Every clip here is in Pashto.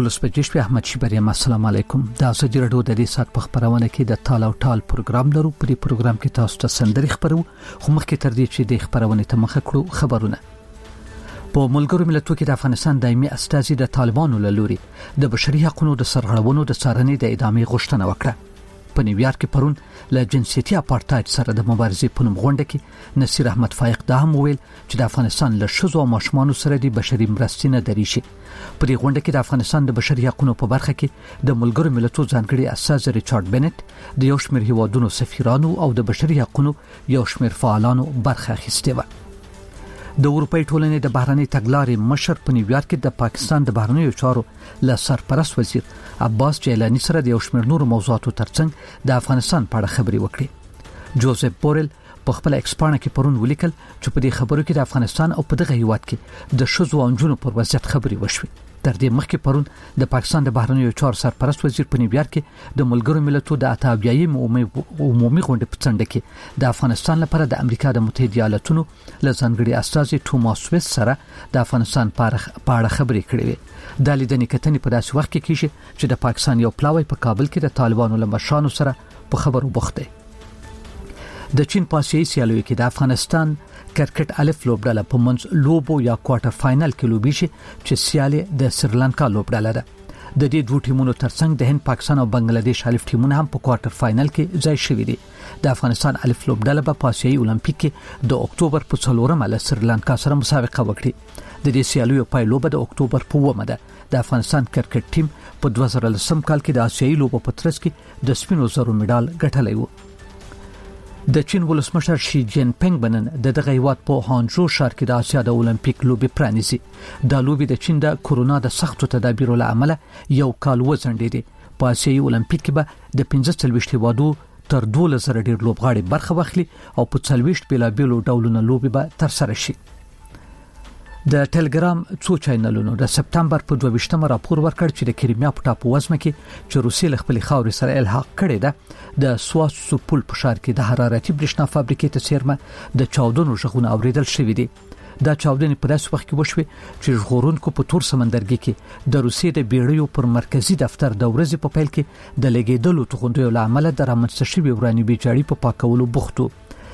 12 بجې شپې احمد شیبریم. السلام علیکم. د ازادي رادیو د دې سات په خبرونه کې د تال او ټال پروګرام لرو. په دې پروګرام کې تاسو ته سندري خبرو، خو مخکې تر دې چې د خبرونه ته مخه کړو خبرونه. په ملګرو ملتونو کې د افغانستان دایمي استازي د طالبانو له لوري د بشري حقوقو د سرغړونو د څارنې د ادامې غوښتنه وکړه. په نیویارک کې پرون له جنسيتي اپارټاید سره د مبارزې په نوم غونډه کې نصیر احمد فائق دا هم ویل چې د افغانستان له شذو او ماشومانو سره د بشري مرستې نه دریشي. په دې غونډه کې د افغانستان د بشري حقوقو په برخه کې د ملګرو ملتونو ځانګړي استاذ ریچارډ بنت، د یو شمېر هیوادونو سفیرانو او د بشري حقوقو یو شمېر فعالانو برخه اخیستې و. د اروپای ټولنې د بهرنی تګلارې مشر په نیویارک کې د پاکستان د بهرنیو چارو له سرپرست وزیر عباس جیلانی سره د یو شمېر نور موضوعاتو ترڅنګ د افغانستان په اړه خبري وکړي. جوزف بورل په خپل ایکسپانه کې پرون ولیکل چې په دې خبرو کې د افغانستان او په دغه هیواد کې د شذو او نجونو پر وضعیت خبري وشوي. تر دې مخکې پرون د پاکستان د بهرنیو چارو سرپرست وزیر په نیویارک کې د ملګرو ملتونو د اتابیایي عمومي غونډې په څنډه کې د افغانستان لپاره د امریکا د متحده ایالاتونو له ځانګړي استازي توماس ویس سره د افغانستان په اړه خبرې کړې وې. د لیدنې کتنې په داسې وخت کې کیږي چې د پاکستان یو پلاوی په کابل کې د طالبانو له مشرانو سره په خبرو بوخت دی. د چین په آسیایي سیالیو کې د افغانستان کرکټ الف لوبډاله په منځ لوبو یا کوارټر فائنل کې لوبي شي چې سیالي د سریلانکا لوبډاله ده. د دې دوه ټیمونو ترڅنګ د هند، پاکستان او بنگلاديش الف ټیمونه هم په کوارټر فائنل کې ځای شوي دي. د افغانستان الف لوبډاله په آسیایي اولمپیک کې د اکتوبر په 4 له سریلانکا سره مسابقه وکړي. د دې سیالیو پایلوبه د اکتوبر په 9 ده. د افغانستان کرکټ ټیم په 2010 کال کې د آسیایي لوبو په ترڅ کې د سپینو زرو میډال ګټلی و. د چین ولسمشر شي جین پینګ بنن دغه هیواد په هانجو ښار کې د آسیا د اولمپیک لوبي پرانیزي. د لوبي د چین د کورونا د سختو تدابیرو له امله یو کال وځنډېدي. په آسیایي اولمپیک کې به د 15 هیوادو تر 12,000 ډیر لوبغاړي برخه واخلي او په 40 بیلابیلو ډولونو لوبي به تر سره شي. د ټلګرام څو چینلونو د سپتمبر په 22 راپور ورکړ چې د کریمیا په ټاپو وزمه کې چې روسیې له خپل خاورې سره الحاق کړي ده د سواسوپول په ښار کې د حرارتي برېښنا فابریکې ته څیرمه د چاودنو غږونه اوریدل شوې دي. دا چاودنې په داسې وخت کې وشوې چې ژغورونکو په تور سمندرګي کې د روسیې د بیړیو پر مرکزی دفتر د ورځې په پیل کې د لګیدلو توغندیو له امله د رامنځته شوي وراني بیجاړي په پاکولو بوختو.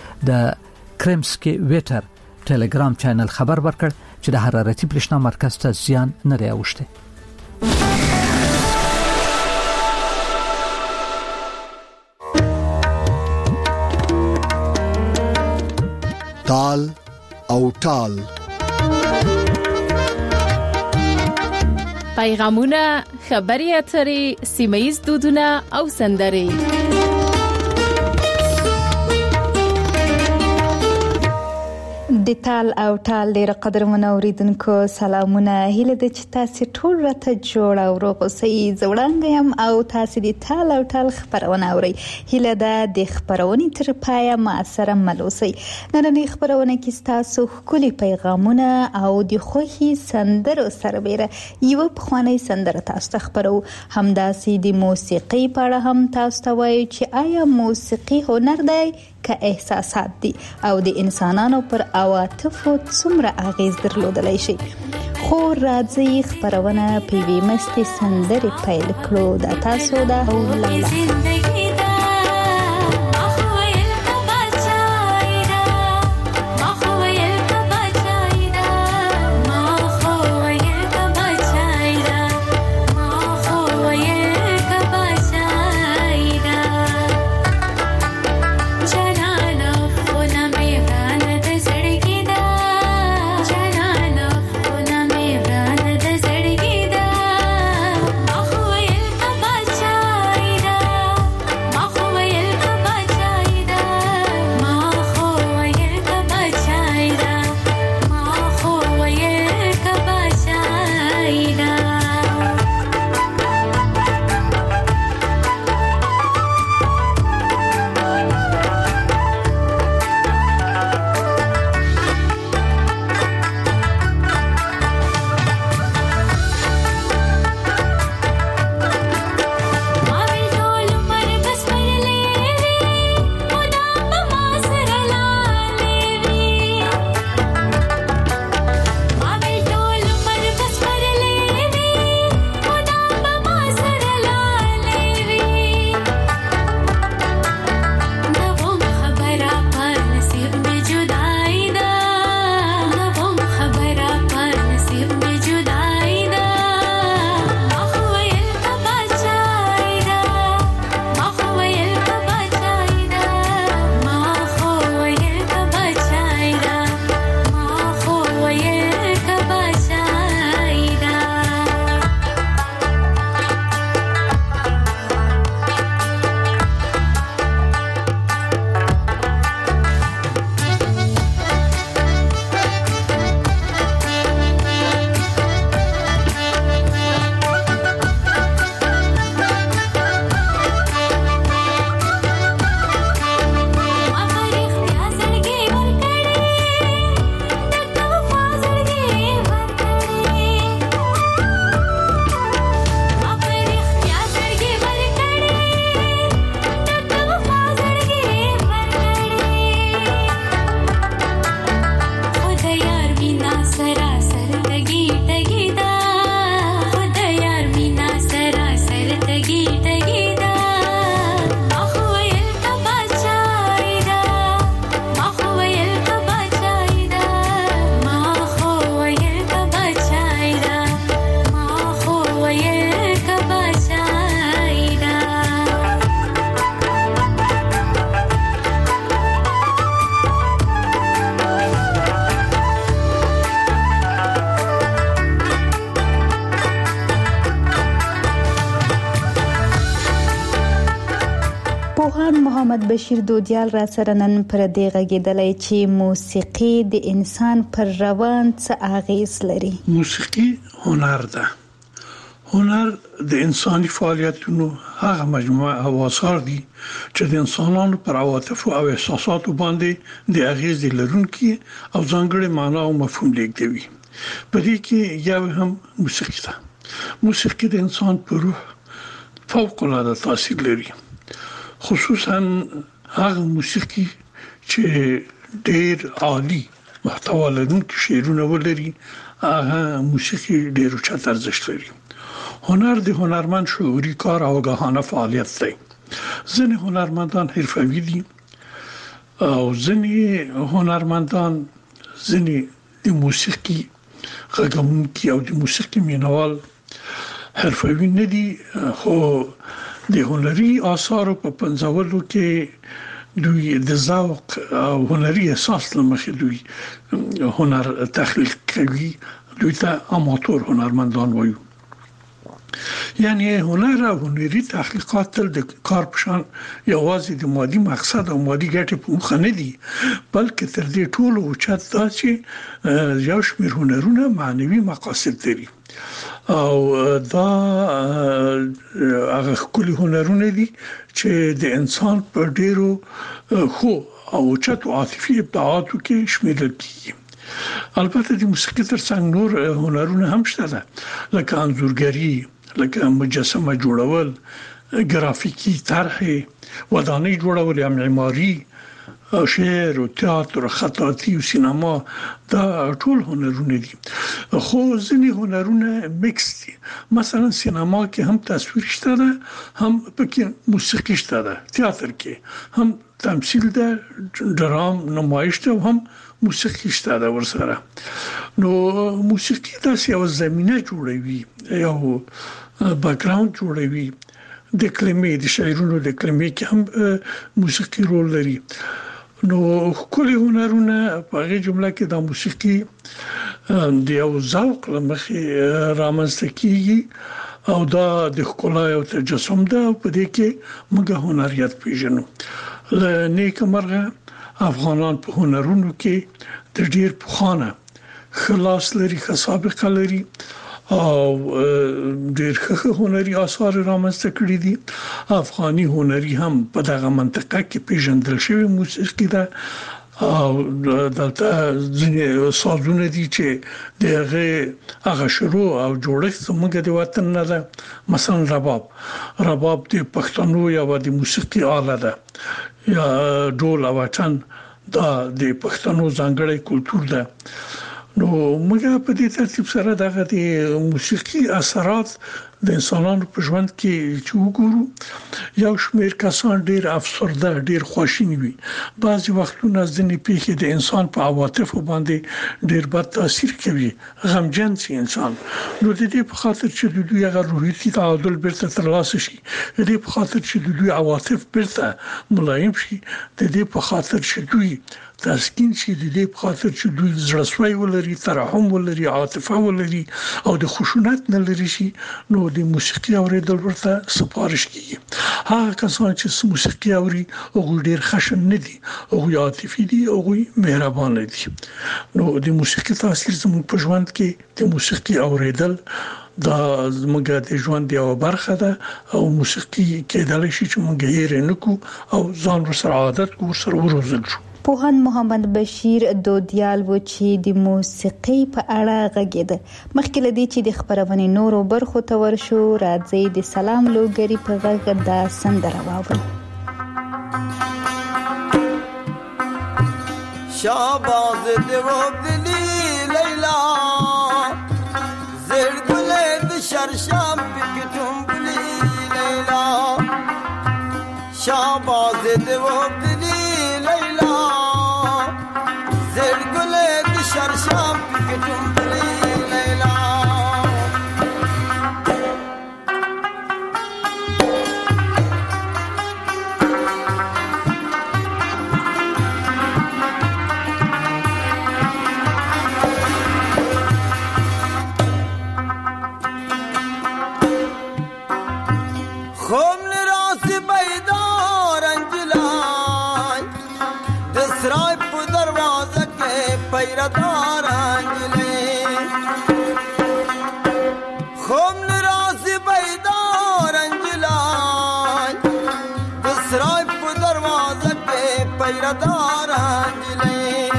د کرمسکي ویټر ټلګرام چینل خبر ورکړ چې د حرارتي برېښنا مرکز ته زیان نه دی اوښتی. تال او ټال پیغامونه، خبري اترې، سیمه‌ییز دودونه او سندري. د تال او ټال ډیر قدرمن اوریدونکو سلامونه. هیله د چې تاسو ټول راته جوړ او روغ اوسئ. زوړانګ یم او تاسو د تال او ټال خبرونه اورئ. هیله ده د خبرونې تر پایه ما سره مل اوسئ. نننۍ خبرونه کې تاسو خولي پیغامونه او د خوخي سندرو سربېره یو پخوانی سندره تاسو ته خبرو. همداسې د موسیقي په اړه هم تاسو ته وایو چې آیا موسیقي هنر دی که احساسات دي او د انسانانو پر عواطفو څومره اغیز درلودلی شي. خو راځي خبرونه په وی مستي سندري پیل کړو. دا تاسو دا او بشیر دودیال را سره نن پر دې غږیدلی چې موسیقي د انسان پر روان څه اغیز لري. موسیقي هنر ده. هنر د انساني فعالیتونو هغه مجموعه او آثار دي چې د انسانانو پر عواطف او احساساتو باندې د اغیز لرونکي او ځانګړي معنا او مفهوم لیږدوي. په دې کې یو هم موسیقي ده. موسیقي د انسان په روح فوق العاده تاثیر لري، خصوصا هغه موسیقي چې ډېر عالی محتوا لرونکي شعرونه ولري، هغه موسیقي ډېر اوچت ارزښت لري. هنر د هنرمند شعوري کار او آگاهانه فعالیت دی. ځینې هنرمندان حرفوي دي او ځینې هنرمندان د موسیقي غږونکي او د موسیقي مینوال حرفوي نه دي، خو د هنري آثارو په پنځولو کې دوی د ذوق او هنري احساس لمخې دوی هنر تخلیق کوي. دوی ته اماتور هنرمندان وایو. یعنی هنر او هنري تحقیقات تل د کار پشان یوازې د مادي مقصد او مادي ګټې په مخ نه دي، بلکې تر دې ټولو اوچت دا چې یو شمېر هنرونه معنوي مقاصد لري او دا هغه ټول هنرونه دي چې د انسان په ډیرو خو او اوچت عاطفي ابداعاتو کې شامل دي. البته د موسیقي ترڅنګ نور هنرونه هم شته ده، لکه انځورګري، لکه مجسمه جوړول، ګرافیکي طرحه، ودانۍ جوړول، معماري، شعر او تئاتر، خطاطي او سینما، دا ټول هنرونه دي. خو ځینې هنرونه میکس دي. مثلا سینما کې هم تصویر شته ده، هم پکې موسیقي شته ده. تئاتر کې هم تمثيل ده، ډرام نمایش ده، هم موسیقي شته ده ورسره. نو موسیقي داسې یو زمينه جوړوي، یو بیکګراوند جوړوي. د کلمې د شاعرونو د کلمې کې هم موسیقي رول لري. نو کله هنرونه په هغه جمله کې د موسیقي د یو ذوق لمخې رامنځته کیږي او دا د ښکلا او تجسم ده. په دې کې موږ هنریت پیژنو. نیک مرغه افغانان په هنرونو کې د ډیر پخوانه خلاص لري، سابقه لري او ډیر ښه هنري آثار رامنځته کړي دي. افغاني هنري هم په دغه منطقه کې پیژندل شوی موسیقي ده او دلته ځینې سازونه دي چې دغه شروع او جوړښت زموږ د وطن نه ده. مثلا رباب د پښتنو یو د موسیقي آله ده، یا ډول او وطن دا د پښتنو ځانګړی کلتور ده. نو موږ په دې ترتیب سره دغه د موسیقي اثرات د انسانانو په ژوند کې چې وګورو، یو شمېر کسان ډېر افسرده، ډېر خواشیني وي. بعضي وختونه ځینې پیښې د انسان په عواطفو باندې ډېر بد تاثیر کوي، غمجن شي انسان. نو د دې په خاطر چې د دوی هغه روحي تعادل بیرته ترلاسه شي، د دې په خاطر چې د دوی عواطف بیرته ملایم شي، د دې په خاطر چې دوی تسکین شي، د دې په خاطر چې دوی زړسوي ولري، ترحم ولري، عاطفه ولري او د خشونت نه لري شي، نو د موسیقي اوریدل ورته سپارښت کیږي. هغه کسان چې موسیقي اوري هغه ډیر خشن نه دي، هغه عاطفي دي، هغه مهربان دي. نو د موسیقي تاثیر زموږ په ژوند کې د موسیقي اوریدل دا زموږ د ژوند یو برخه ده او موسیقي کېدای شي چې موږ یې رنکو او ځان ورسره عادت ورسره وروزل شو. پوهاند محمد بشیر دودیال و چې د موسیقي په اړه غږیده. مخکې له دې چې د خبرونې نورو برخو ته ورشو، راځي د سلام لوګری په غږ دا سندره واورو. شاباز دیو دلی لیلا زیر گل د شرشم پکتم بلی لیلا شاباز دیو دلی لیلا زیر گل د شرشم پکتم بلی لیلا خم راس بیدار انجلا پیردار انجلی خوم نراسی بیدار انجلای دسرای پو دروازه پی پیردار انجلی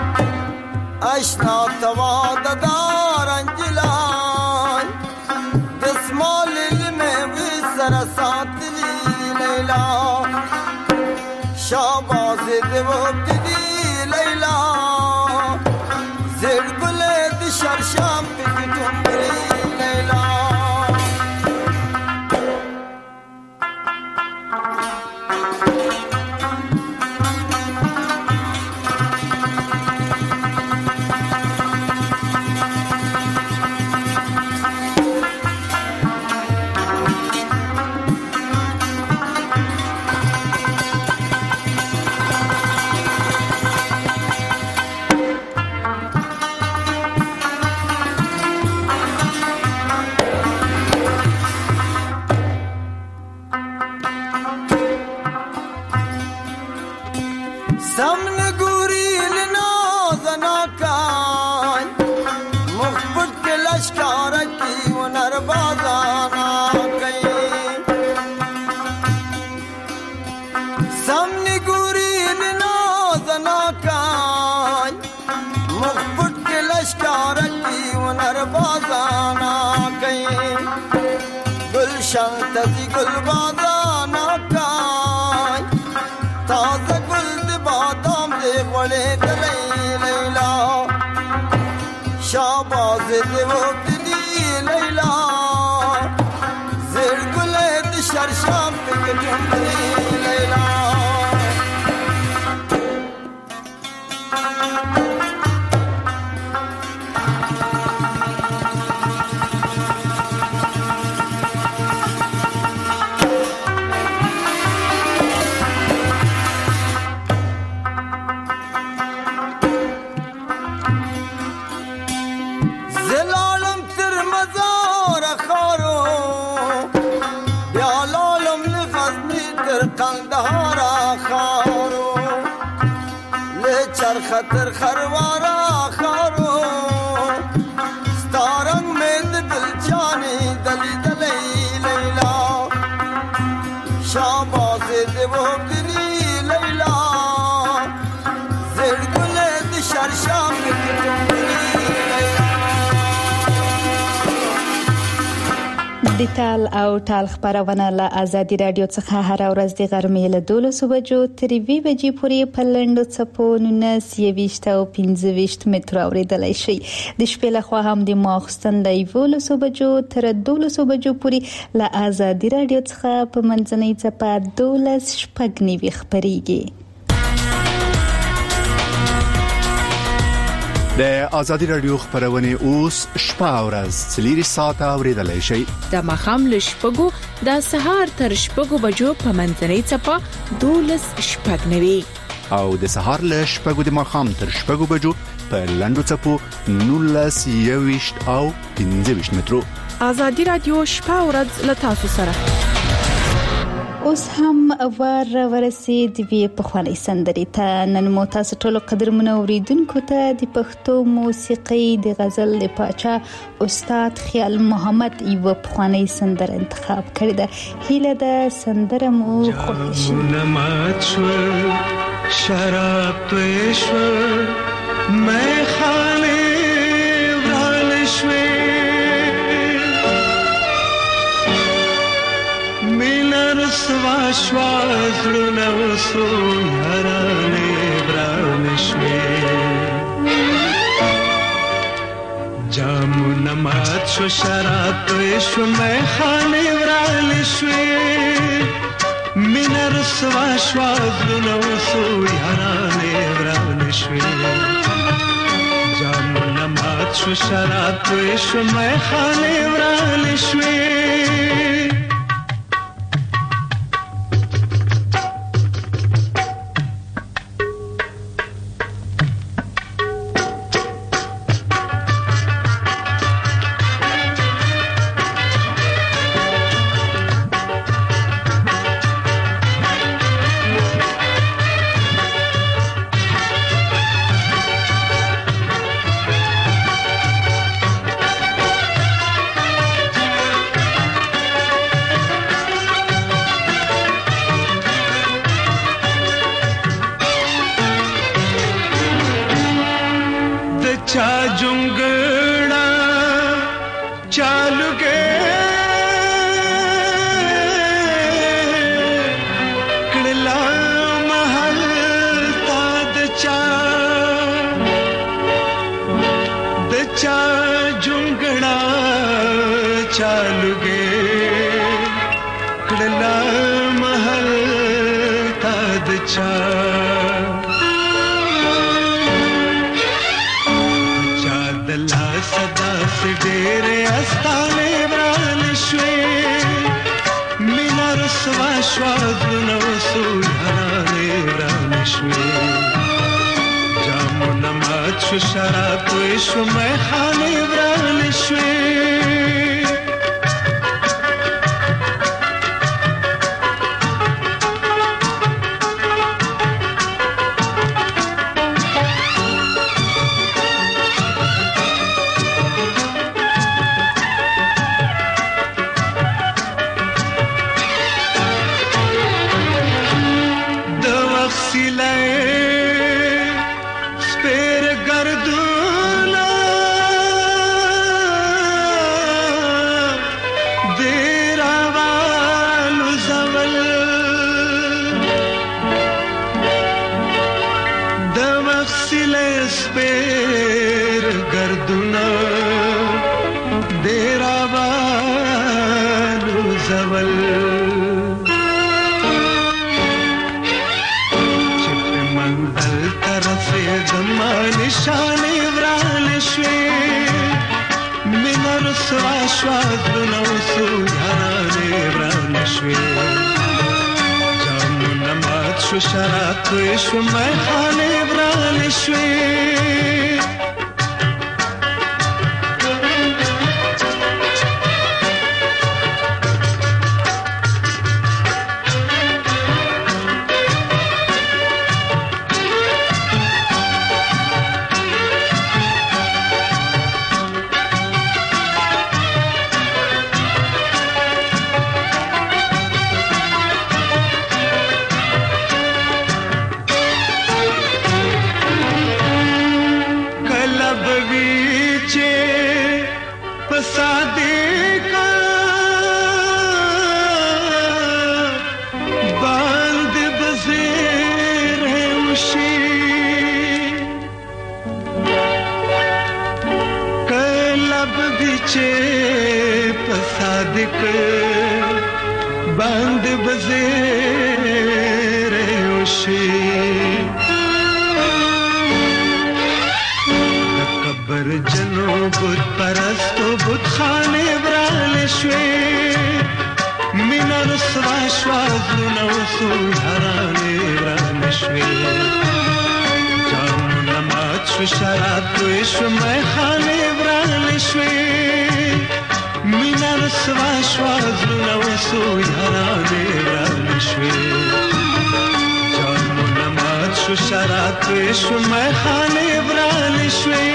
اشنا تواددار انجلای دسمال لموی سرسات لیلا شاباز دوب دی لیلا زیر گل دی شرشم بکتم بری لیلا سمن گوری لنازنا کان مخبت کے لشکار کی و نربازانا کئی سمن گوری لنازنا کان مخبت کے لشکار کی و نربازانا کئی گلشن تزی گل بازانا کان تازہ گل بادام دے غلے دلی لیلا شاباز دے وقت دی لیلا زیر گلے دی شرشام پہ کٹم دی لیلا قندهارا خارو لچر خطر خروارا خارو ستارنگ میں دلچانی دلی دلی لیلا شاباز دیو دلی لیلا زیر گلے دی شرشام د تال او ټال خبرونه له آزادي رادیو څخه هر ورځ د غرمې له 12 بجو تر 2 بجې پورې په لنډو څپو 19 او 15 متر اوریدلای شي د شپې له خوا هم د ماخستن له 12 بجو تر 12 بجو پورې له آزادي رادیو څخه په منځنۍ څپه 12 شپږ خبريږي د آزادي رادیو خبرونه اوس شپه ورځ سلیری ساعت اوریدلای شي د مخام لشپګو د سهار تر شپګو بجو په منځنۍ څپه 12 شپږ او د سهار لشپګو د مخام تر شپګو بجو په لندو څپو 19 او 15 مترو آزادي رادیو شپه ورځ له تاسو سره اوس هم ورسید وی په خواني سندري ته نن مو تاسو ټول قدرمنو اوریدونکو ته د پښتو موسیقي د غزل لپاچا استاد خیال محمد یو په خواني سندر انتخاب کړی ده هیله ده سندره مو خوښ شي نماچ شراب پېښ مې خاله ورالشوي سواش لونه وسو هرانه برانشوي جامو نمات شو شراب شو میخانه ورالشوي مینر سواش لونه وسو هرانه برانشوي جامو نمات شو شراب شو میخانه ورالشوي چا جونګړه چالوګې کړلا محل تا د چا جونګړه چالوګې کړلا محل تا د چا صدا سے ډېرې استانې وران شوې مینا رسوا شوا زنو سوهانې وران شوې جامونه مات شو شراب توی شو میخانې وران شوې شراب توی شو میخانه وران شوی बंद बज़ेरे उशी कब्र जनो बुत परस्तो बुत खाने ब्राल शवे मिना रसवा श्वाज़ुना सुहाराने ब्राल शवे जाम नमाज शराब तुश मैं खाने ब्राल शवे مینا رسوا شوازونه وسو یارانه وران شوې جانونه مات شو شراب شو میخانه وران شوې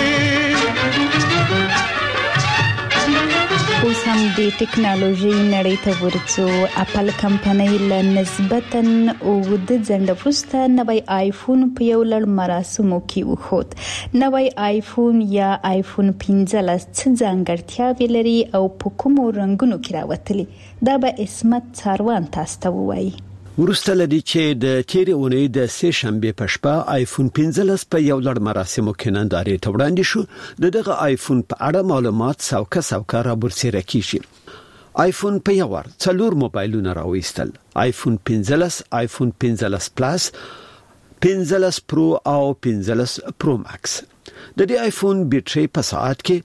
اوس هم د ټکنالوژي نړۍ ته ورڅو اپل کمپنۍ له نسبتاً اوږد ځنډ وروسته نوی آیفون په یو لړ مراسمو کې وخوت. نوی آیفون یا آیفون 15 څه ځانګړتیاوې لري او په کومو رنګونو کې راوتلي دا به اسمت څاروان تاسو ته ووایي. ورسته لدی چې د تیرې اونۍ د سه شنبه په شپه آیفون 15 په یو لړ مراسمو کې نندارې ته وړاندې شو. دغه آیفون په اړه معلومات سوکه را برسېره کیږي. آیفون په یو ور څلور موبایلونه راوېستل: آیفون 15، آیفون 15 پلس، 15 پرو او 15 پرو ماکس. د دې آیفون بیټرۍ په ساعت کې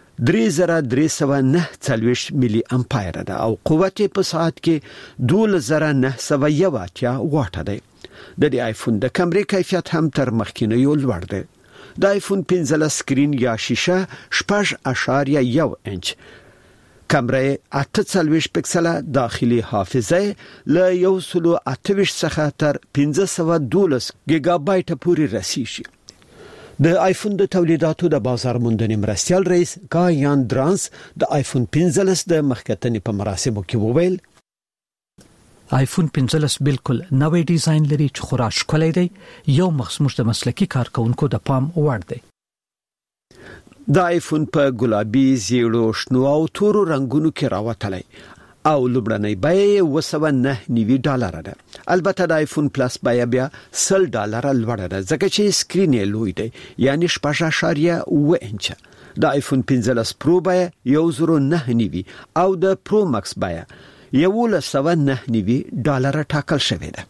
3349 ملي امپایر ده او قوت په ساعت کې 12901 واټ ده. د دې آیفون د کیمرې کیفیت هم تر مخکینیو لوړ ده. د آیفون 15 سکرین یا شیشه 6.1 انچ، کیمرې 48 پکسله، داخلي حافظه له 128 څخه تر 512 گیگا بایټ پورې رسیږي. د آیفون د تولیداتو د بازار موندنې مرستیال رئیس کایان درانس د آیفون 15 د مخکتنې په مراسمو کې وویل: آیفون 15 بالکل نوې ډیزاین لري چې خورا ښکلی دی، یو مخصوص د مسلکی کارکونکو د پام وړ دی. د آیفون په ګلابي، زیړو، شنو او تورو رنگونو کې راوتلی او لومړنۍ بیه $9.99 ده. البته د آیفون پلس بیه بیا $100 لوړه ده ځکه چې سکرین یې لوی دی، یعنی 6.7 انچه. د آیفون 15 پرو بیه $109 او د پرو ماکس بیه $199 ټاکل شوی ده.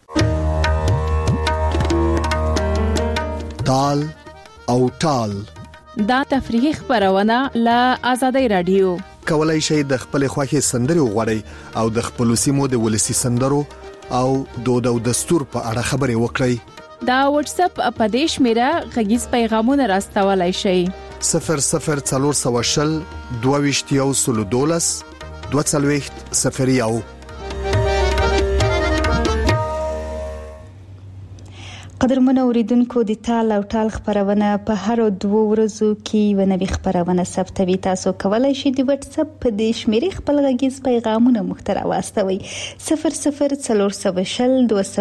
تال او ټال دا تفریحي خبرونه له آزادۍ رادیو. کولای شئ د خپل خوښي سندري وغوړئ او د خپل سیمو د ولسی سندرو او دود او دستور په اړه خبرې وکړئ. دا واتس اپ اپدیش میرا غږیز پیغامونه راستولای شئ. 0040 22 22 قدرمن اوریدونکو د تال او ټال خبرونه په هر 2 ورځو کې ونوي خبرونه ثبتوي. تاسو کولای شئ د واتس اپ په د شمیرې خپل غږیز پیغامونه محتوا واستوي 0040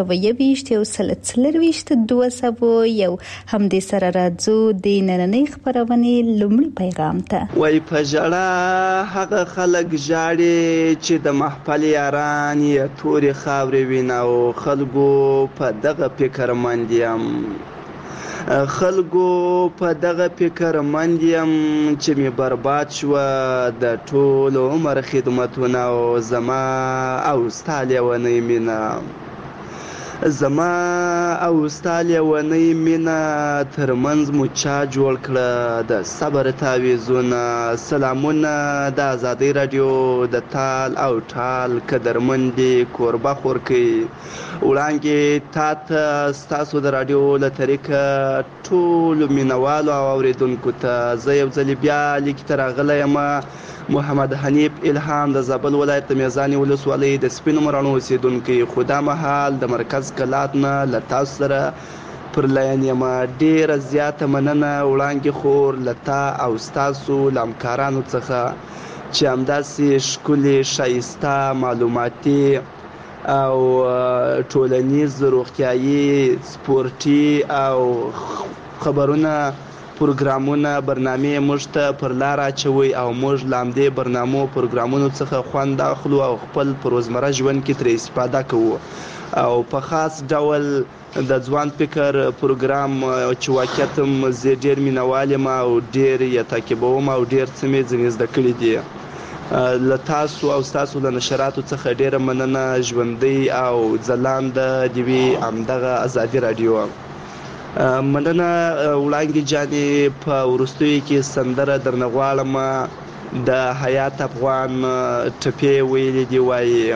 221 200 هم د سره راځو د نننۍ خبرونه لومړی پیغام ته. وای په جړه هغه خلک جاړي چې د محفل یاران یې توري خاورې ویناو. خلکو په دغه فکر خلکو په دغه فکر مندیم چې می برباد شو د ټول عمر خدمتونه او زما او ستاله ونی مینا ترمنځ مو چا جوړ کړه د صبر تعویذونه. سلامونه د آزادۍ رادیو د تال او ټال قدرمندي کوربه خورکي وړاندې تاسو ستاسو د رادیو له طریقه ټول مینوالو او اوریدونکو ته زه یو ځل بیا لیک ترغله یم. محمد حنیف الهام د زابل ولایت میزانی ولسوالۍ د سپینو مرانو اوسیدونکو. خدا مهال د مرکز کلات نه لتا سره پر لاین یم. ډیر زیاته مننه وړاندې خور لتا او ستاسو لامکارانو څخه چې همداسې ښکلي شایسته معلوماتي او ټولنیز روغتیايي سپورتي او خبرونه پروګرامونه برنامه موږ ته پر لار اچوي او موږ لامدې برنامو پروګرامونو څخه خوند اخلو او خپل پروزمره ژوند کې تر استفاده کوو. او په خاص ډول د ځوان فکر پروګرام چې واقعیتم زه ډیر مینوالم او ډیر یې تعقیبوم او ډیر څه مې ځنې زده کړي دي. له تاسو او تاسو له نشراتو څخه ډیره مننه. ژوندۍ او ځلاند دی وی همدغه آزادۍ رادیو. مننه وړاندې جانې په ورستوي کې سندره درنغواړم د حیات افغان ټپې ویلې دی وایي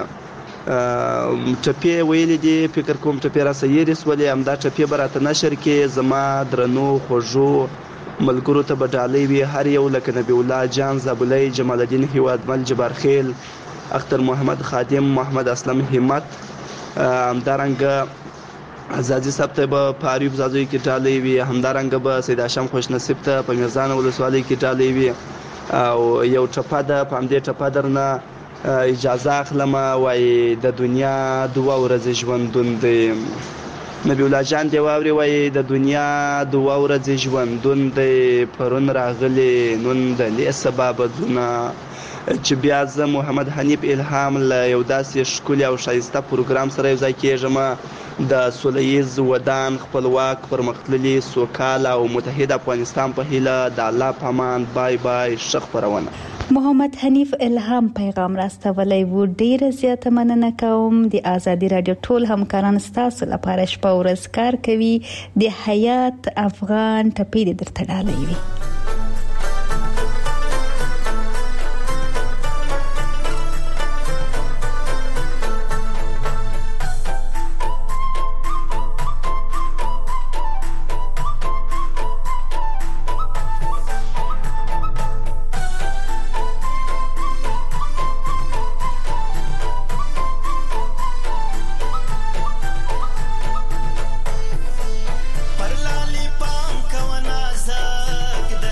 ټپې ویلې دی فکر کوم ټپې را سیریس ولې همدا ټپې براته نشر کې زما درنو خوږو ملګرو ته بدالې وی هر یو لکه نبی الله جان زابلې جمال الدین هیوادمل جبار خیل اختر محمد خادم محمد اسلم همت همدارنګ ازادي صاحب ته په پاریوب زازوی کې ټالې وی همدارنګ به سید هاشم خوش نصیب ته په میزان ولسوالۍ کې ټالې وی او یو ټپه ده په همدې ټپه درنه اجازه اخلم وای د دنیا دوه ورځې ژوندون دی. نبی الله جان دی واوري وای د دنیا دوه ورځې ژوندون دی. پرون راغلی نن د لې سبب دونه چې بیا زه محمد حنیف الهام له یو داسې ښکلي او ښایسته پروګرام سره یو ځای کېږم د سولیز ودان خپلواک پرمختللي سوکاله او متحد افغانستان په هیله د الله په امان. بای بای. ښه خپرونه. محمد حنیف الهام پیغام راستولی و. ډیره زیاته مننه کوم. د آزادۍ رادیو ټول همکاران ستاسو لپاره شپه ورځ کار کوي. د حیات افغان ټپې درته ډالۍ وي. پر لالی پام کو نازک د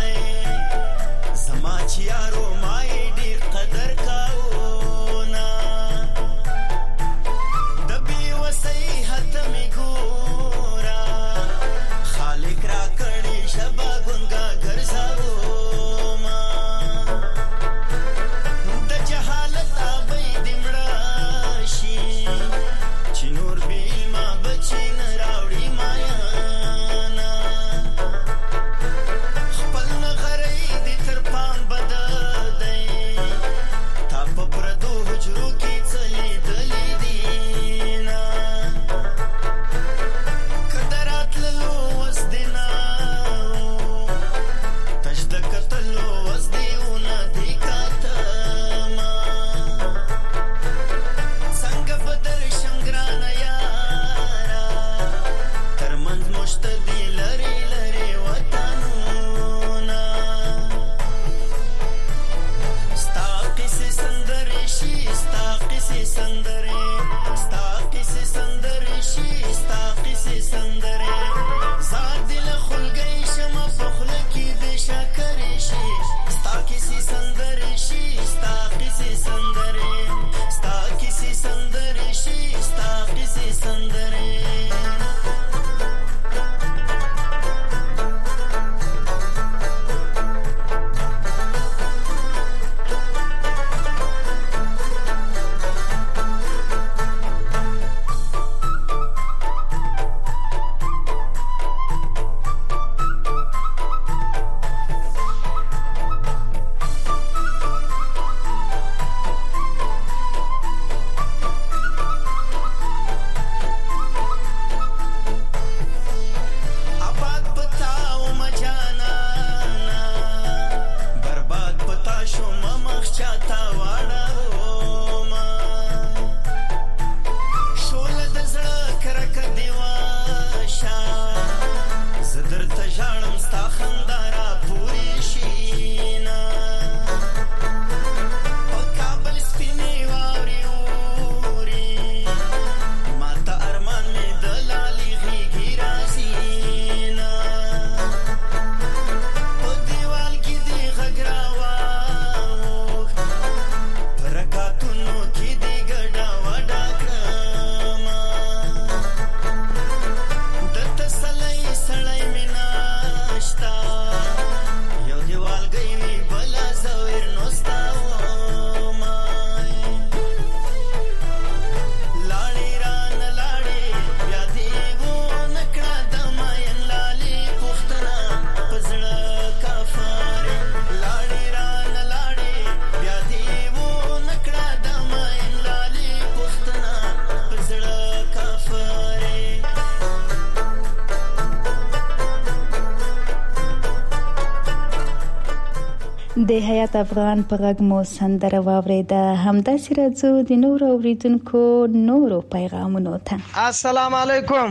د حیات افغان په غږ مو سندره واوریده. همداسې راځو د نورو اوریدونکو نورو پیغامونو ته. السلام علیکم.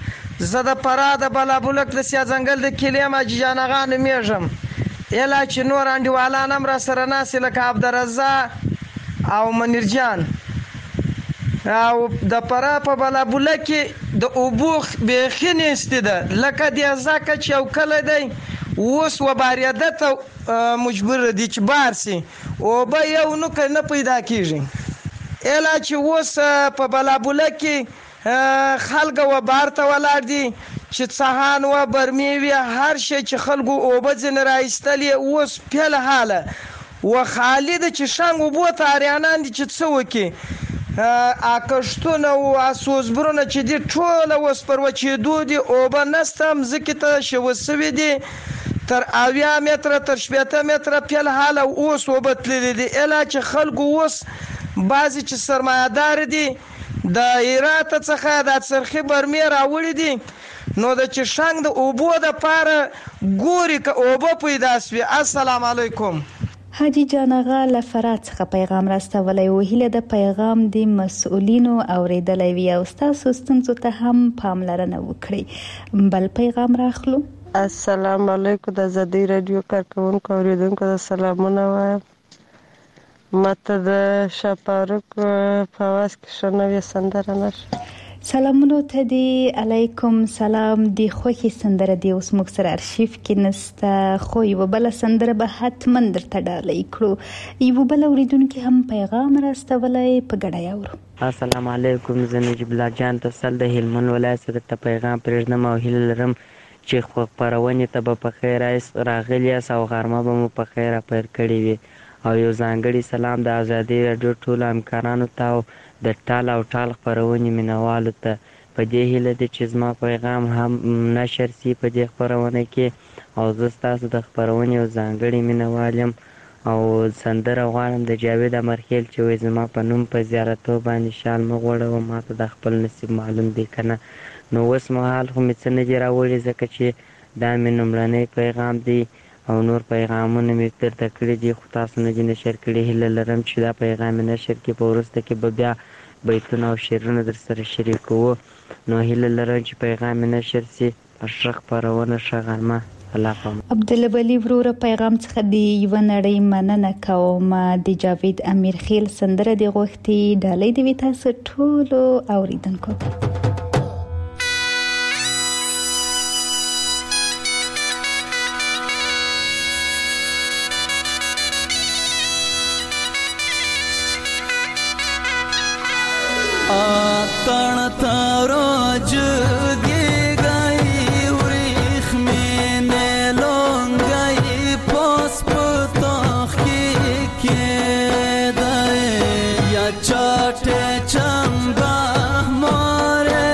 زه د فراه د بلابلک د سیا ځنګل د کلی ماجي جان اغا نومېږم. اله چې نور انډیوالان هم را سره ناست لکه عبدالرزاق او منیر جان. او د فراه په بلابلک کې د اوبو بیخي نشته ده لکه د ځکه چې یو کلی دی اوس وباریده ته مجبور دي چې بار سي او به یو نو نه پیدا کیږي. اله چې اوس په بلابلک کې خلک و بار ته ولاړ دي چې څهان و برمی وی هر شي چې خلکو او به ځن راایستلې اوس په حاله و خالد چې څنګه وبو تاریانان دي چې څه وکي اکشتونه او اسوسبرونه چې دي ټول اوس پر وچېدو دي او به نستم ځکه ته شوسوي دي تر 80 متره تر 70 متره په حاله اوس وبتلې دي. اله چې خلکو اوس بعضی چې سرمایه‌دار دي د ایرات څخه د څرخي برمې راوړي دي نو د چې شنګ د اوبو د پاره ګوري که اوبه پیدا سوي. السلام علیکم. حاجی جان اغا له فراه څخه پیغام راستولی و. هیله د پیغام د مسؤلینو اوریدلی وي او ستاسو ستونزو ته هم پاملرنه وکړي. بل پیغام راخلو. السلام علیکم. د ازادي رادیو کارکونکو اوریدونکو د سلامونه وایم. ماته د شپارک په واس کې شنوې سندره نشه. سلامونو ته دی. علیکم سلام. دی خوښي سندره دی اوس موږ سره ارشیف کې نسته خو یو بل سندره به حتما درته ډالۍ کړو. یو بل اوریدونکو هم پیغام راستولی په ګډه یاورو. السلام علیکم. زه نجیب الله جان تسل د هلمند ولایت ته پیغام پرېږدم او هیله لرم چې خپرونې ته به په خیر راغلی یاست او غرمه به مو په خیر پیل کړې وي. او یو ځانګړی سلام د ازادي رادیو ټولو همکارانو ته او د ټال او ټال خپرونې مینوالو ته. په دې هیله ده چې زما پیغام هم نشر سي په دې خپرونه کې او زه ستاسو د خپرونې یو ځانګړی مینوال یم او سندره غواړم د جاوید امرخیل چې وایي زما په نوم په زیارتو باندې شال مه غوړوه ماته د خپل نصیب معلوم دی که نه. نو اوس مهال خو مې څه نه دي راوړي ځکه چې دا مې لومړنی پیغام دی او نور پیغامونه مې درته کړي دي خو تاسو نه دي نشر کړي. هیله لرم چې دا پیغام مې نشر کړي په وروسته کې به بیا بیتونه او شعرونه در سره شریکوو. نو هیله لرم چې پیغام مې نشر سي ښه خپرونه ښه غرمه. الله پامان. عبدالبلی وروره پیغام څخه دی یو نړۍ مننه کوم. د جاوید امیر خیل سندره دی غوښتي ډالۍ دی تاسو ټولو اوریدونکو ته. आतण तारो जुगी गई उरिख में ने लोंग गई पोस पुतोख के दाए या चाटे चंबा मोरे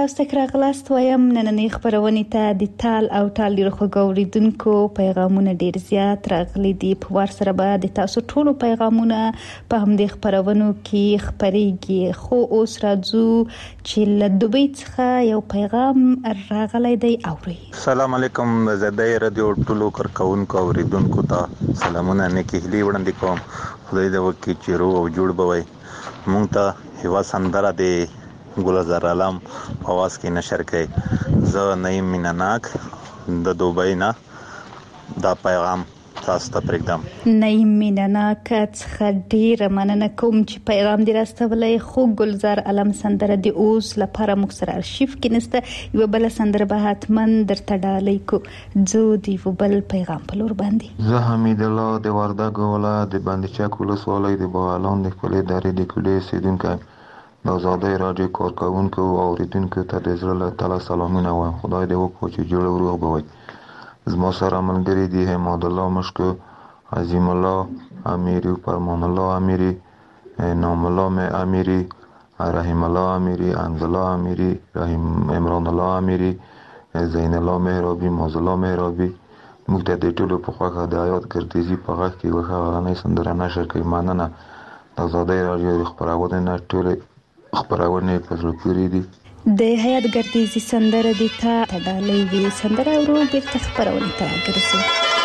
تاسو ته راغلاست وایم نننۍ خبرونه ته د تال او تال ډیر خوګوریدونکو پیغامونه ډیر زیات راغلي دي په ور سره به د تاسو ټولو پیغامونه په همدې خبرونو کې خبريږي خو اوس راځو چې له دوبۍ څخه یو پیغام راغلی دی اوري. السلام علیکم زدای رادیو ټولو کارکونکو اوریدونکو ته سلامونه نیکی هلی وړاندې کوم. خدای دې وکړي چې روغ او جوړ بوي. مونږ ته هوا سندره دی ګلزار عالم اواز کې نشر کړي. زه نعیم میناناک د دوبۍ نه دا پیغام تاسو ته پرېږدم. نعیم میناناک څخه ډیر مننه کوم چې پیغام دې راستولې. خو ګلزار عالم سندره دی اوس لپاره موږ سره ارشیف کې نسته. یو بل سندره به حتما درته ډالۍ کو. زه دی بل پیغام په لور باندې. زه حمید الله د وردګ ولایت د باندې چک ولسوالۍ د بوالان د خپلې داري د کلي سیدونکو د آزادۍ رادیو کارکونکو او اوریدونکو ته د زړه له تله سلامونه وایم. خدای دې وکړي چې جوړ او روغ بوي. زما سره ملګری دي حماد الله مشکو، عظیم الله امیری، فرمان الله امیری، نام الله امیری، رحیم الله امیری، انزل الله امیری، رحیم عمران الله امیری، زین الله مهرابی، موز الله مهرابی. موږ ته د ټولو په خوښه د حیات ګردیزي په غږ کې یوه غرانۍ سندره نشر کوي. مننه. د آزادۍ رادیو د خپرونې نه ټولې خبرونه په زړه پورې دي. د حیات ګردیزي سندره دي ته ډالۍ وی سندره ورو بیرته خبرونه ته ګرځي.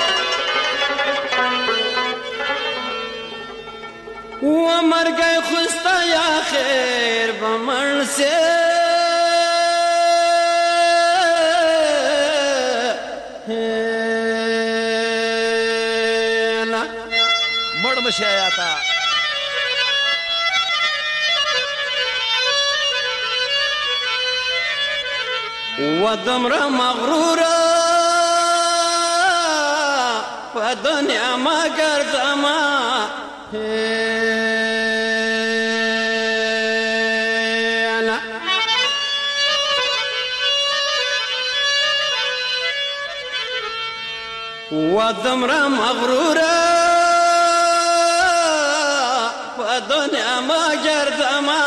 و مرګ خوستا یا خیر بمن سے نا مړ مشایا تا ودمر مغرور فدنيا ما قردما ودمر مغرور فدنيا ما قردما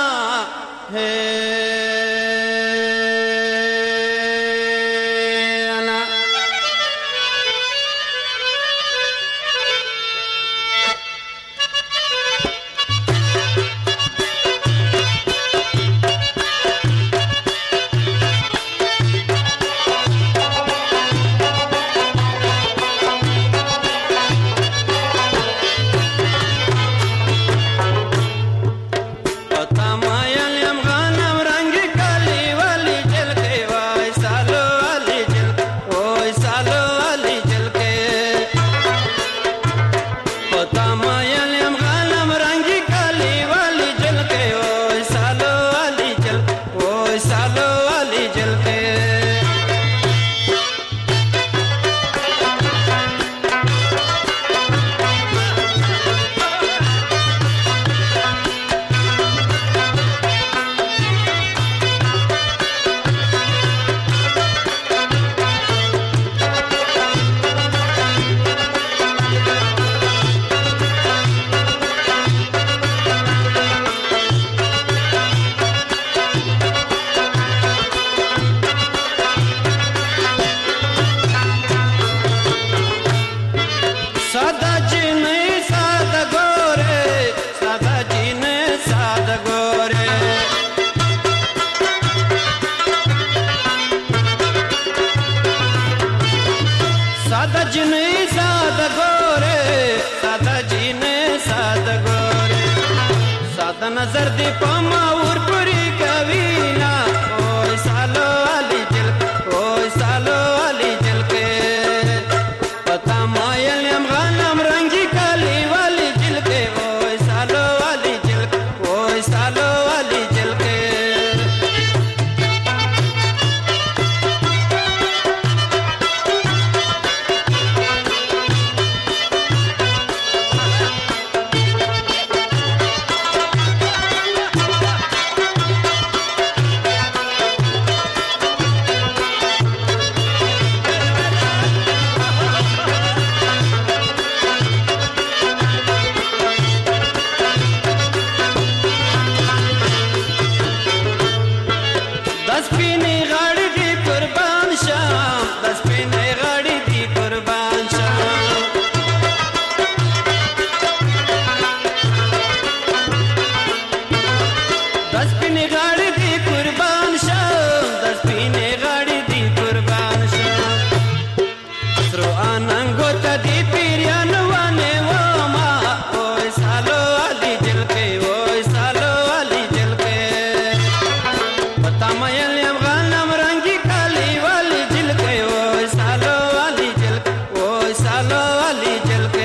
नजर दे पमा और पूरी कवीना ओए सालो अली जल ओए सालो अली जल के पता मायल हम गनम रंगी काली वाली जल के ओए सालो अली जल ओए सालो अली जल के یم غنم رنگی کالی والی جلکه وای سالو والی جلکه وای سالو والی جلکه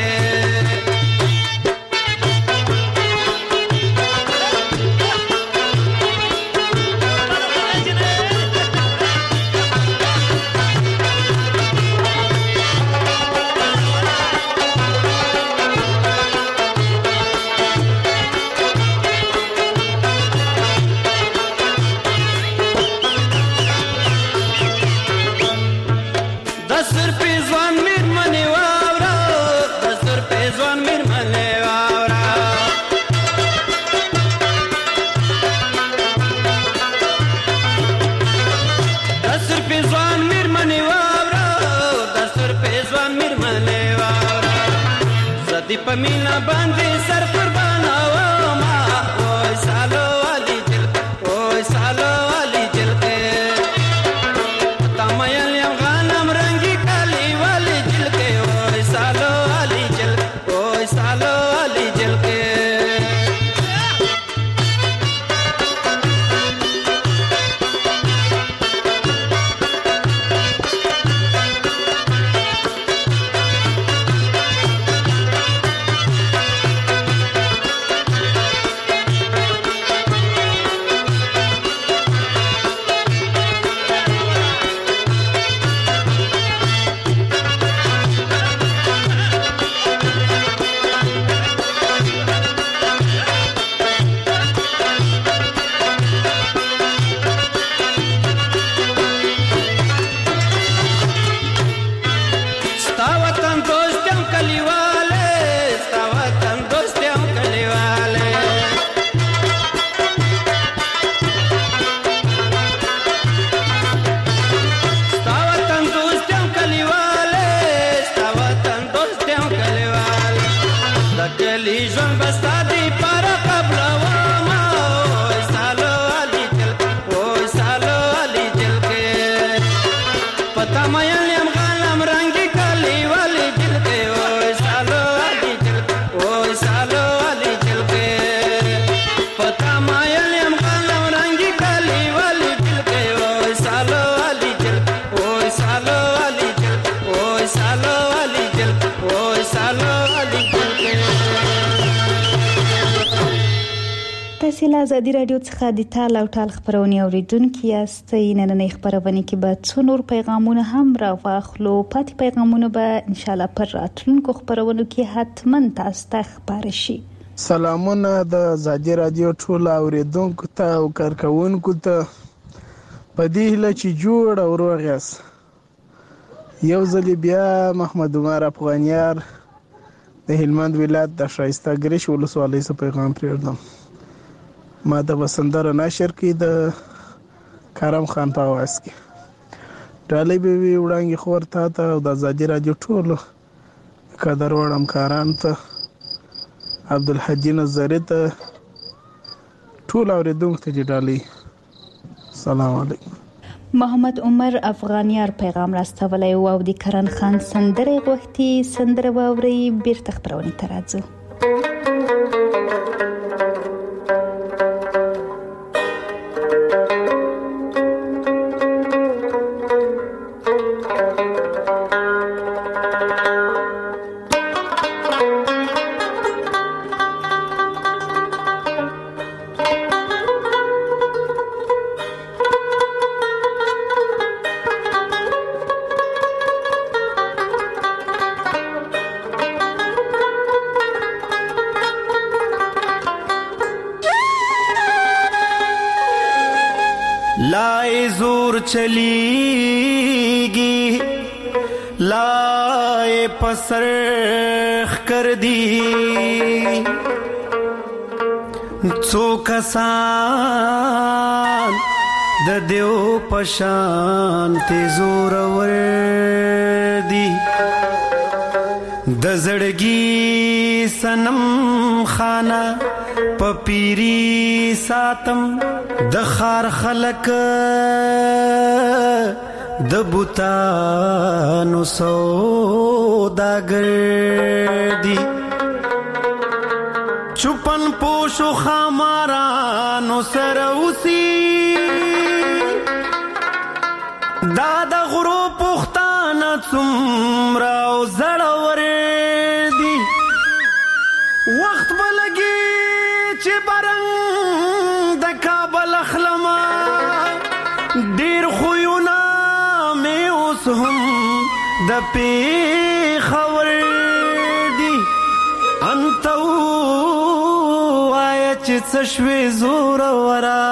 پمینا باندې سر قربان او ما وای سالو والی جلکه وای سالو والی جلکه تمایل یم غنم رنگی کالی والی جلکه وای سالو والی جلکه وای سالو والی جلکه تاسو له ازادي رادیو څخه د ټال او ټال خبرونه اوریدونکو یاستئ. نننۍ خبرونه کې به څو نور پیغامونه هم راوخلو. پاتې پیغامونه به ان شاء الله پر راتلونکو خبرونو کې حتمن تاسو ته خبر شي. سلامونه د ازادي رادیو ټول اوریدونکو ته او کارکونکو ته په دې هله چې جوړ او روغ یاست. یو ځل بیا محمد عمر افغانیار د هلمند ولایت د شایسته ګریش ولسوالۍ څخه پیغام پرېږدم. ما د وسندره نشر کې د کرم خان په आवाज کې ډالۍ به وی وړاندې خور ته او د ازادي رادیو ټول قدر وړم کاران ته عبدالحجی نظری ته ټول اوریدونکو ته ډالۍ. سلام علیکم. محمد عمر افغانیار پیغام راستولی او د کرن خان سندره غوښتي. سندره واوري بیرته خبرونه ته راځو. لائے زور چلیگی لائے پسرخ کر دی څو کسان د دیو پشان ته زور ور دی د زړګي سنم خانه پپیری ساتم د خار خلق د بوتانو سوداګر دی چوپن پوشو خامارانو سر اوسی دا د غرو پښتانه څومره او زړور دي وخت بلګي چې برنګ د کابل اخلما ډیر خوونه مې اوس هم د پیښور دي انت وای چې څه شوي زور ورا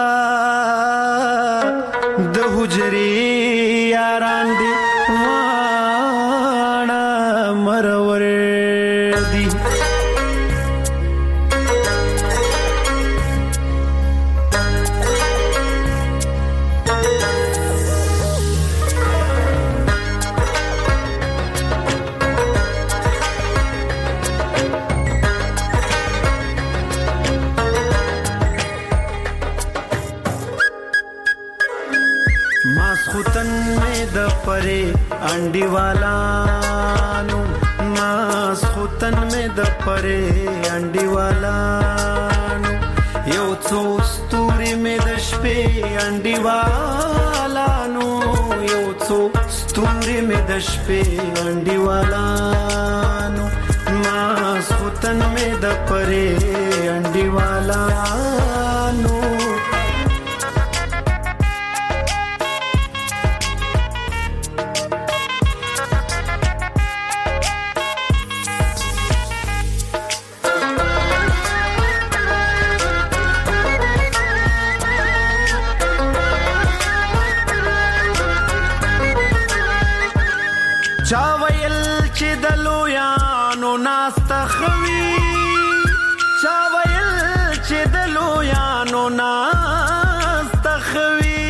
د حجرې یاران دي واړه مرور دي پرے انڈی والانو ماس خوتن میں د پرے انڈی والانو یو څو ستوري میں د شپې انڈی والانو یو څو ستوري میں د شپې انڈی والانو ماس خوتن میں د پرے انڈی والانو چاویل چې د لویانو ناستخوي چاویل چې د لویانو ناستخوي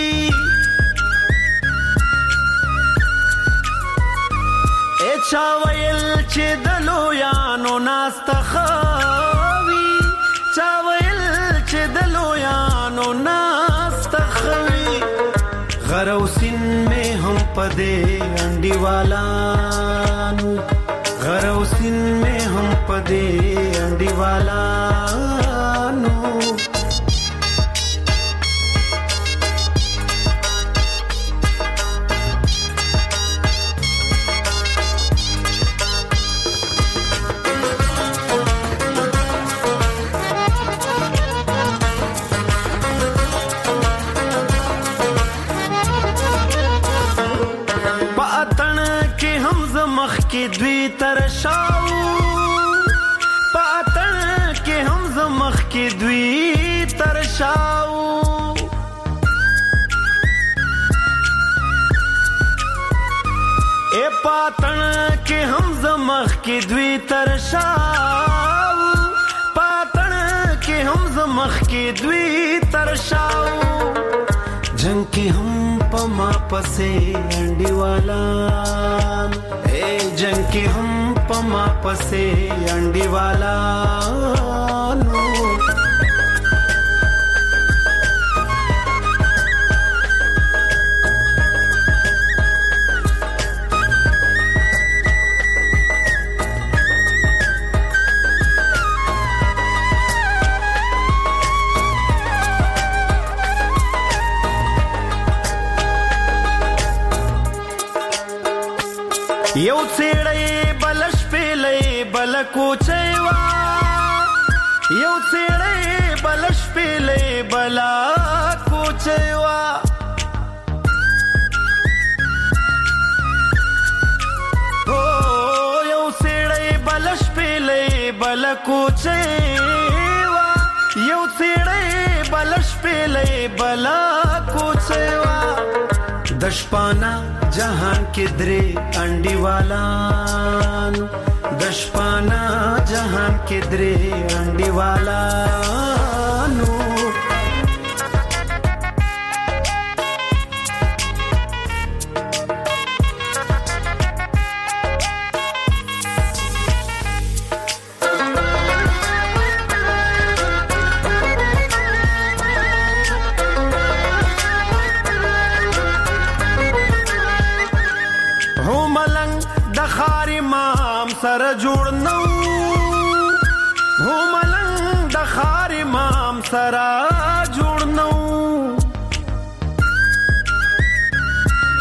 چاویل چې د لویانو ناستخوي چاویل چې د لویانو ناستخوي غروسین میں ہم پدے انڈی والانو غروسین میں ہم پدے انڈی والانو کې دوی ترشاو پاتن کې هم زمخ کې دوی ترشاو اے پاتن کې هم زمخ کې دوی ترشاو پاتن کې هم زمخ کې دوی ترشاو جنگ کې هم پما پسې انډي والا جنگ کی ہم پما پسے انڈی والا نو یو څېړې بلش پیلې بل کوچېوا یو څېړې بلش پیلې بل کوچېوا او یو څېړې بلش پیلې بل کوچېوا یو څېړې بلش پیلې بل کوچېوا دشپانا جہان کے درے انڈی والان دشپانا جہان کے درے انڈی والانو سر جوړ نو هو ملنګ د خار امام سره جوړ نو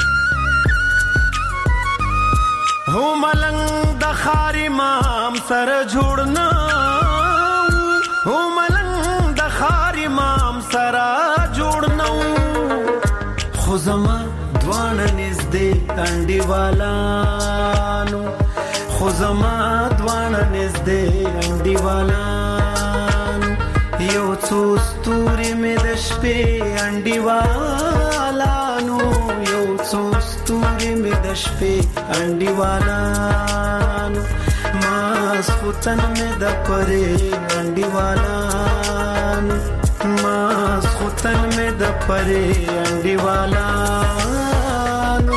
هو ملنګ د خار امام سره جوړنا هو ملنګ د خار امام سره جوړنا خو زما دوانه نږدې انډیوالانو خو زما دوانه نږدې انډیوالانو یو څو ستوري مې د شپې انډیوالانو یو څو ستوري مې د شپې انډیوالانو ماسخوتن مې د پرې انډیوالانو ماسخوتن مې د پرې انډیوالانو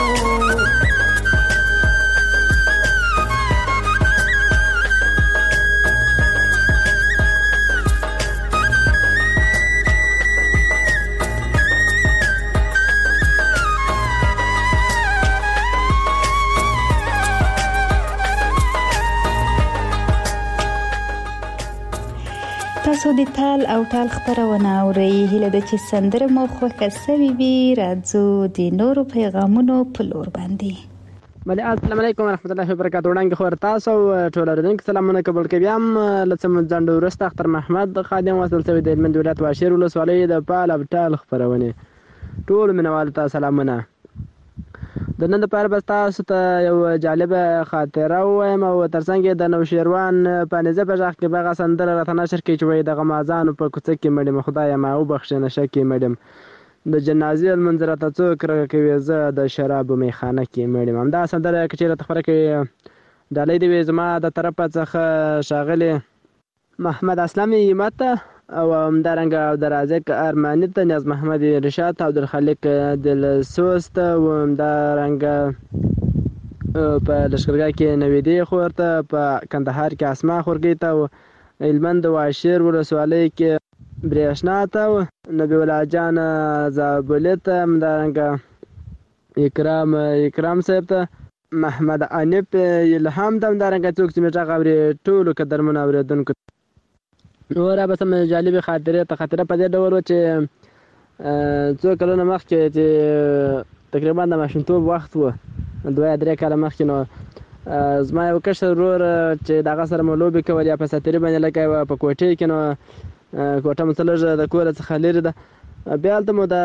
تاسو د تال او ټال خبرونه اورئ هله د چې سندره مو خوښه سوي وي راځو د نورو پیغامونو په لور باندې السلام علیکم ورحمت الله وبرکاته وړاندې خبر تاسو ټول اردن سلامونه قبول کوي ام لڅم ځند ورست اختر محمد خادم وصل سوي د هلمند ولایت واشیر ولسوالۍ د پال او ټال خبرونه ټول منوال تاسو سلامونه د نن لپاره بس تاسو ته یو جالب خاطره وایم او ترڅنګ د نوشیروان په نزه په ځخ کې بغه سندره راته نشر کې چې وای د غمازان په کوڅه کې مړم خدای ما او بخښنه شکه مړم د جنازې المنظره ته څوک راکوي زه د شراب میخانه کې مړم هم دا سندره چې راته خبره کې ډالۍ دی زما د طرفه څخه شاغله محمد اسلامي ماته او همدارنګه عبدالرزاق ارمانی ته نیاز محمد رشاد او عبدالخالق دلسوست او همدارنګه په لشکرګاه کې نویدی خورته په کندهار کې اسما خورګی ته هلمند واشیر ولسوالۍ کې بریښنا ته نبی الله جان زابلت همدارنګه اکرام صاحب ته محمد انیب الهام ته همدارنګه څوک چې مټه غوړي ټول قدرمن اوریدونکو نور به سم جالب خاطره په دې ډول چې څو کلونه مخکې چې تقریبا د ماشومتوب وخت و 2-3 کاله مخکې نو زما یو کشر ورور چې دغه سره مو لوبې کولې په ساتري باندې لکه په کوټې کې نو کوټه مثلا د کور څخه لري ده بیا هلته مو د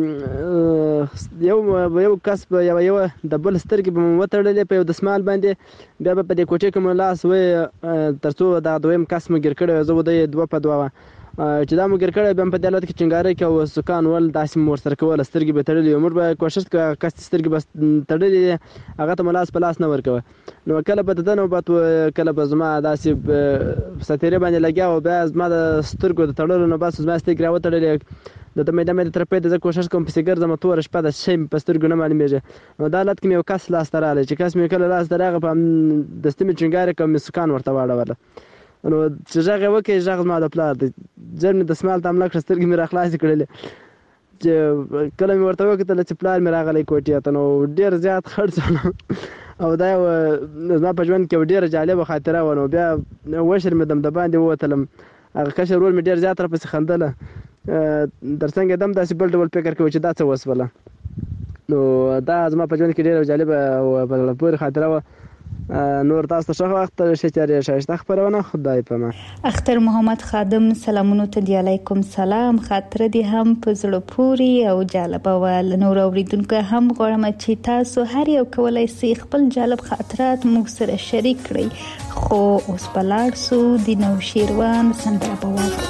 یو کس یو د بل سترګې به مو وتړلې په یو دسمال باندې بیا به په دې کوټې کې مو لاس وی تر څو د دویم کس مو ګیر کړی زه د 2 په 2 چې دا مو ګیر کړی بیا په دې حالت کې چنګاره کې او سکان ول داسې مو ورسره کول سترګې به تړلې موږ به کوشش کوو کس سترګې بس تړلې هغه ته مو لاس په لاس نه ورکوه نو کله به د نوبت کله به زما داسې ستیره باندې لګیا او بیا زما د سترګو د تړلو نو بس زما سترګې راوتړلې د مې تر په دې کوشش کوم په سیګر زما تور شپه د شیم په سترګو نه معلومیږي نو دا حالت کې یو کس لاس تراله چې کس مې کله لاس دراغه په د ستمې چنګاره کوم سکان ورته واړوله نو چې ژغه وکي ژغ ما د پلار د ځنه د سمال تام لکه سترګې مې راخلاص کړلې چې کله مې ورته وکړل چې پلار مې راغلی کوټې ته نو ډیر زیات خرڅ او دا زما په ژوند کې ډیر جالب خاطره و نو بیا وشر مې دم د باندې وتلم هغه کشر ور مې ډیر زیات را پسې خندله درڅنګ دم داسې بل ډول فکر کوي چې دا څه وسوله نو دا زما په ژوند کې ډیر جالب او په پوره خاطره و نور تاسو ته وخت شچاري شایسته خبرونه خدای په ما اختر محمد خادم سلامونه ته دی علیکم سلام خاطر دي هم په زړه پوری او جالب ول نور اوریدونکو هم غواړم چې تاسو هر یو کولای شئ خپل جالب خاطرات موږ سره شریک کړئ خو اوس بلار سو د نوشیروان سندره په وخت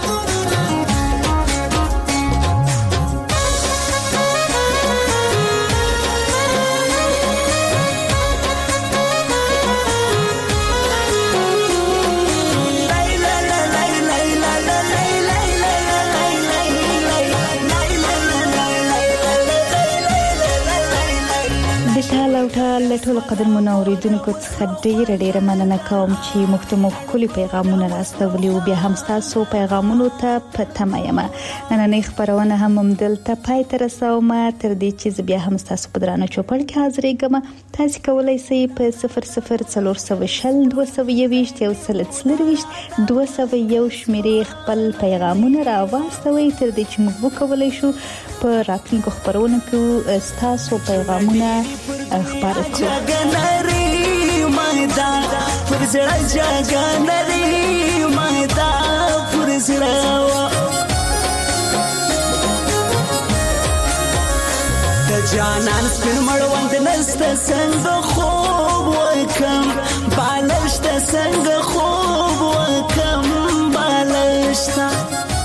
ټول قدر منوریدونکو څخه ډیره مننه کوم چې مختلف کلی پیغامونه راستولي او بیا هم تاسو پیغامونو ته پته یم نن خبرونه هم دلته پای تر رسوم تر دې چې بیا هم تاسو په درانه چوپړ کې حاضرېږم تاسو کولای شئ په 004020 شمیرې خپل پیغامونه راوستوي تر دې چې موږ وکولای شو په راتلونکو خبرونو کې تاسو پیغامونه خبرې کوو مایدا پر زړه جګا لري مایدا پر زړه د جانان سپین مړوند نسته څنګه خوب وکم بالشته څنګه خوب وکم بالشته